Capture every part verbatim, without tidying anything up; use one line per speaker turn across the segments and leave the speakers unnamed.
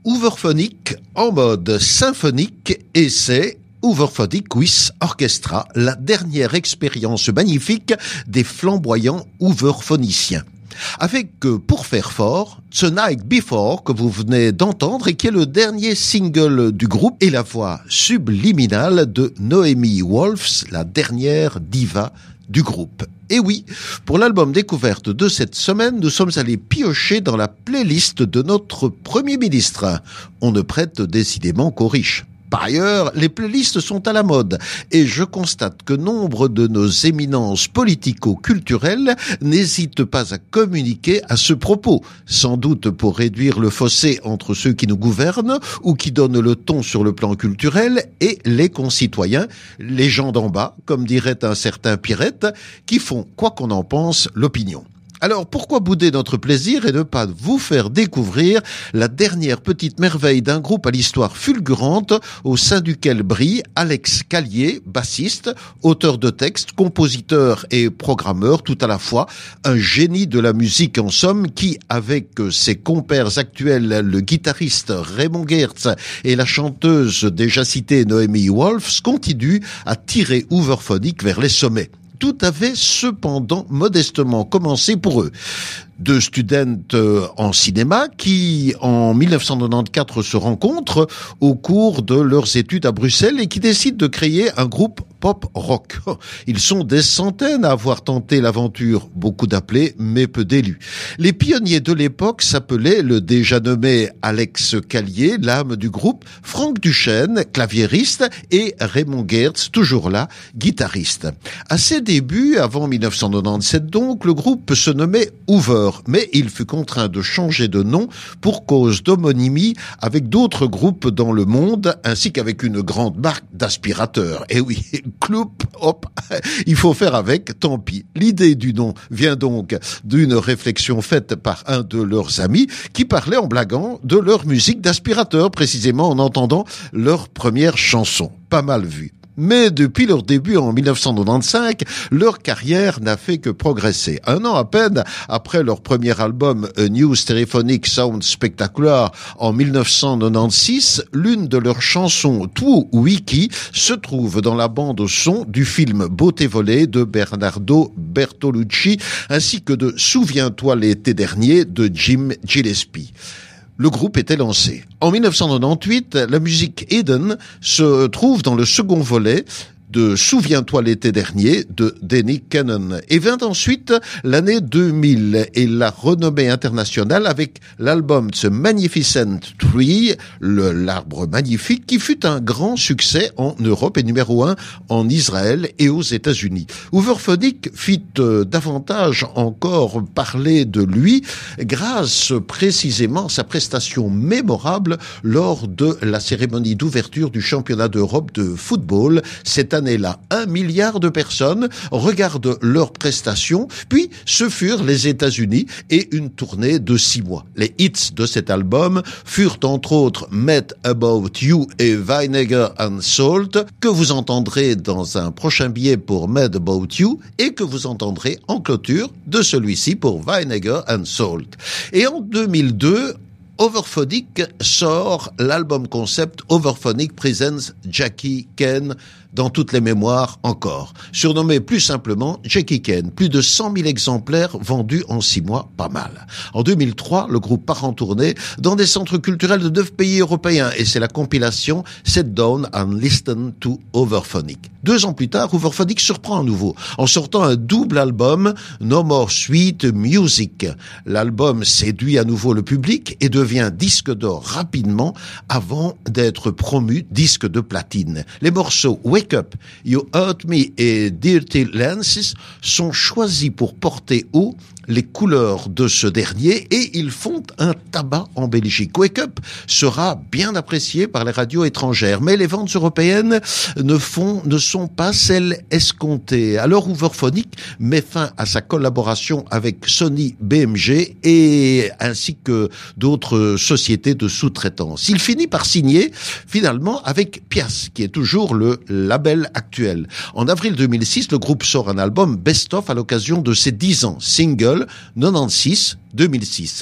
Hooverphonic en mode symphonique et c'est Hooverphonic with Orchestra, la dernière expérience magnifique des flamboyants hooverphoniciens. Avec, pour faire fort, The Night Before que vous venez d'entendre et qui est le dernier single du groupe et la voix subliminale de Noémie Wolfs, la dernière diva du groupe. Et oui, pour l'album découverte de cette semaine, nous sommes allés piocher dans la playlist de notre Premier ministre. On ne prête décidément qu'aux riches. Par ailleurs, les playlists sont à la mode et je constate que nombre de nos éminences politico-culturelles n'hésitent pas à communiquer à ce propos, sans doute pour réduire le fossé entre ceux qui nous gouvernent ou qui donnent le ton sur le plan culturel et les concitoyens, les gens d'en bas, comme dirait un certain Pirette, qui font, quoi qu'on en pense, l'opinion. Alors, pourquoi bouder notre plaisir et ne pas vous faire découvrir la dernière petite merveille d'un groupe à l'histoire fulgurante au sein duquel brille Alex Callier, bassiste, auteur de textes, compositeur et programmeur tout à la fois, un génie de la musique en somme qui, avec ses compères actuels, le guitariste Raymond Geertz et la chanteuse déjà citée Noémie Wolfs, continue à tirer Hooverphonic vers les sommets. Tout avait cependant modestement commencé pour eux. Deux students en cinéma qui, en dix-neuf cent quatre-vingt-quatorze, se rencontrent au cours de leurs études à Bruxelles et qui décident de créer un groupe pop-rock. Ils sont des centaines à avoir tenté l'aventure, beaucoup d'appelés, mais peu d'élus. Les pionniers de l'époque s'appelaient le déjà nommé Alex Callier, l'âme du groupe, Franck Duchesne, claviériste, et Raymond Geertz, toujours là, guitariste. À ses débuts, avant dix-neuf cent quatre-vingt-dix-sept donc, le groupe se nommait Hoover, mais il fut contraint de changer de nom pour cause d'homonymie avec d'autres groupes dans le monde, ainsi qu'avec une grande marque d'aspirateurs. Et oui, cloup, hop, il faut faire avec, tant pis. L'idée du nom vient donc d'une réflexion faite par un de leurs amis qui parlait en blaguant de leur musique d'aspirateur, précisément en entendant leur première chanson. Pas mal vu. Mais depuis leur début en dix-neuf cent quatre-vingt-quinze, leur carrière n'a fait que progresser. Un an à peine après leur premier album A New Stereophonic Sound Spectacular en dix-neuf cent quatre-vingt-seize, l'une de leurs chansons, Two Wiki, se trouve dans la bande son du film Beauté volée de Bernardo Bertolucci, ainsi que de Souviens-toi l'été dernier de Jim Gillespie. Le groupe était lancé. En dix-neuf cent quatre-vingt-dix-huit, la musique Eden se trouve dans le second volet de Souviens-toi l'été dernier de Danny Cannon. Et vint ensuite l'année deux mille et la renommée internationale avec l'album The Magnificent Tree, le l'arbre magnifique, qui fut un grand succès en Europe et numéro un en Israël et aux États-Unis. Hooverphonic fit euh, davantage encore parler de lui grâce précisément à sa prestation mémorable lors de la cérémonie d'ouverture du championnat d'Europe de football cette année. Année-là, un milliard de personnes regardent leurs prestations, puis ce furent les États-Unis et une tournée de six mois. Les hits de cet album furent entre autres Mad About You et Vinegar and Salt, que vous entendrez dans un prochain billet pour Mad About You et que vous entendrez en clôture de celui-ci pour Vinegar and Salt. Et en deux mille deux, Hooverphonic sort l'album concept Hooverphonic Presents Jackie Ken dans toutes les mémoires encore. Surnommé plus simplement Jackie Ken, plus de cent mille exemplaires vendus en six mois, pas mal. En deux mille trois, le groupe part en tournée dans des centres culturels de neuf pays européens et c'est la compilation Sit Down and Listen to Hooverphonic. Deux ans plus tard, Hooverphonic surprend à nouveau en sortant un double album No More Sweet Music. L'album séduit à nouveau le public et devient disque d'or rapidement avant d'être promu disque de platine. Les morceaux Wake Up, You Hurt Me et Dirty Lances sont choisis pour porter haut les couleurs de ce dernier et ils font un tabac en Belgique. Wake Up sera bien apprécié par les radios étrangères, mais les ventes européennes ne font, ne sont pas celles escomptées. Alors Hooverphonic met fin à sa collaboration avec Sony B M G et ainsi que d'autres sociétés de sous-traitance. Il finit par signer finalement avec Pias, qui est toujours le label actuel. En avril deux mille six, le groupe sort un album Best of à l'occasion de ses dix ans, single quatre-vingt-seize deux mille six.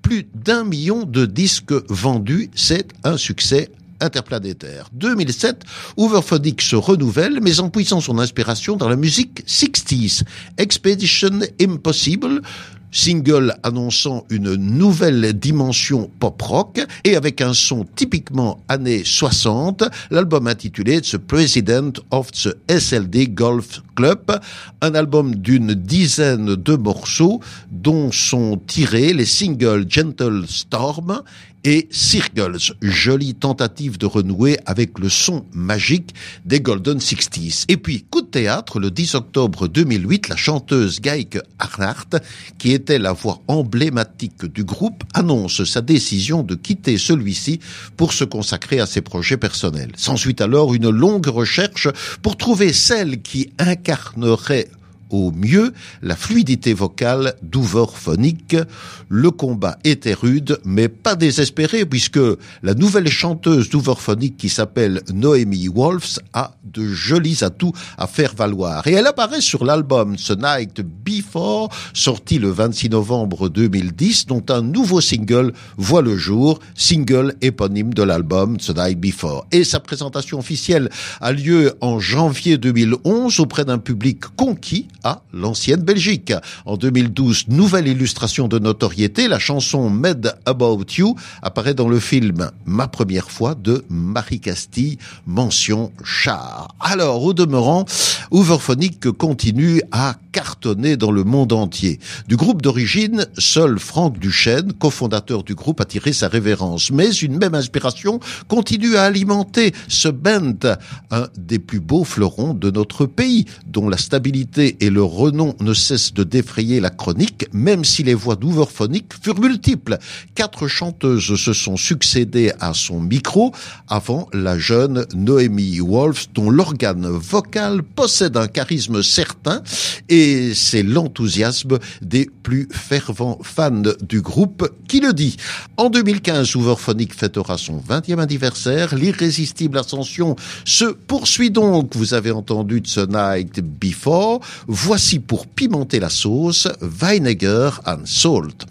Plus d'un million de disques vendus, c'est un succès interplanétaire. deux mille sept, Hooverphonic se renouvelle, mais en puisant son inspiration dans la musique sixties. Expedition Impossible, single annonçant une nouvelle dimension pop-rock et avec un son typiquement années soixante, l'album intitulé The President of the S L D Golf Club, un album d'une dizaine de morceaux dont sont tirés les singles Gentle Storm et Circles, jolie tentative de renouer avec le son magique des Golden Sixties. Et puis, coup de théâtre, le dix octobre deux mille huit, la chanteuse Geike Arnart, qui était la voix emblématique du groupe, annonce sa décision de quitter celui-ci pour se consacrer à ses projets personnels. S'ensuit alors une longue recherche pour trouver celle qui incarnerait au mieux la fluidité vocale d'Hooverphonic. Le combat était rude, mais pas désespéré, puisque la nouvelle chanteuse d'Hooverphonic, qui s'appelle Noémie Wolfs, a de jolis atouts à faire valoir. Et elle apparaît sur l'album The Night Before, sorti le vingt-six novembre deux mille dix, dont un nouveau single voit le jour, single éponyme de l'album The Night Before. Et sa présentation officielle a lieu en janvier deux mille onze auprès d'un public conquis à l'ancienne Belgique. En deux mille douze, nouvelle illustration de notoriété, la chanson Mad About You apparaît dans le film Ma première fois de Marie Castille, mention char. Alors, au demeurant, Hooverphonic continue à cartonner dans le monde entier. Du groupe d'origine, seul Franck Duchesne, cofondateur du groupe, a tiré sa révérence. Mais une même inspiration continue à alimenter ce band, un des plus beaux fleurons de notre pays, dont la stabilité et le renom ne cessent de défrayer la chronique, même si les voix d'Hooverphonic furent multiples. Quatre chanteuses se sont succédées à son micro avant la jeune Noémie Wolfs, dont l'organe vocal possède un charisme certain, et c'est l'enthousiasme des plus fervents fans du groupe qui le dit. En deux mille quinze, Hooverphonic fêtera son vingtième anniversaire. L'irrésistible ascension se poursuit donc. Vous avez entendu The Night Before. Voici pour pimenter la sauce Vinegar and Salt.